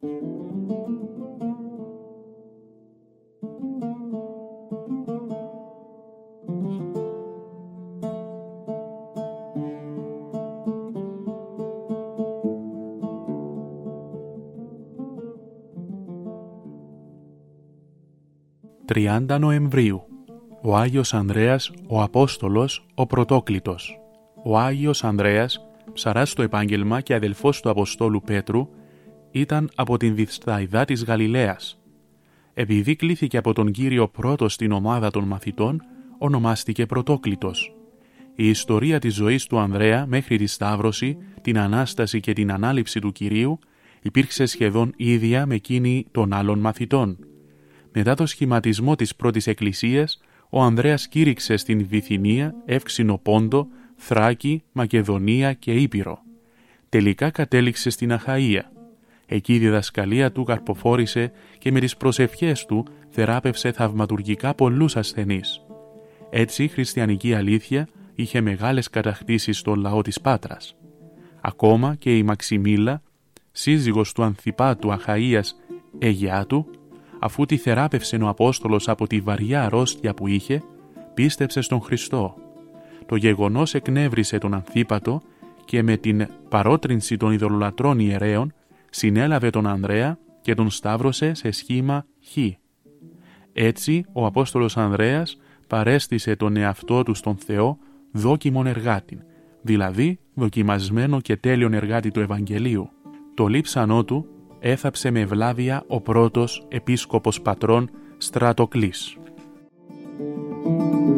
«30 Νοεμβρίου. Ο Άγιος Ανδρέας, ο Απόστολος, ο Πρωτόκλητος. Ο Άγιος Ανδρέας, ψαράς στο επάγγελμα και αδελφός του Αποστόλου Πέτρου, ήταν από την Βηθσαϊδά της Γαλιλαίας. Επειδή κλήθηκε από τον Κύριο πρώτος στην ομάδα των μαθητών, ονομάστηκε Πρωτόκλητος. Η ιστορία της ζωής του Ανδρέα μέχρι τη Σταύρωση, την Ανάσταση και την Ανάληψη του Κυρίου υπήρξε σχεδόν ίδια με εκείνη των άλλων μαθητών. Μετά το σχηματισμό της πρώτης εκκλησίας, ο Ανδρέας κήρυξε στην Βυθινία, Εύξηνο Πόντο, Θράκη, Μακεδονία και Ήπειρο. Τελικά κατέληξε στην Αχαΐα. Εκεί η διδασκαλία του καρποφόρησε και με τις προσευχές του θεράπευσε θαυματουργικά πολλούς ασθενείς. Έτσι η χριστιανική αλήθεια είχε μεγάλες κατακτήσεις στον λαό της Πάτρας. Ακόμα και η Μαξιμίλα, σύζυγος του Ανθιπάτου Αχαΐας Αιγιάτου, αφού τη θεράπευσε ο Απόστολος από τη βαριά αρρώστια που είχε, πίστεψε στον Χριστό. Το γεγονός εκνεύρισε τον Ανθίπατο και με την παρότρινση των ειδωλολατρών ιερέων συνέλαβε τον Ανδρέα και τον σταύρωσε σε σχήμα Χ. Έτσι ο Απόστολος Ανδρέας παρέστησε τον εαυτό του στον Θεό δόκιμον εργάτη, δηλαδή δοκιμασμένο και τέλειον εργάτη του Ευαγγελίου. Το λείψανό του έθαψε με ευλάβεια ο πρώτος επίσκοπος πατρών Στρατοκλής.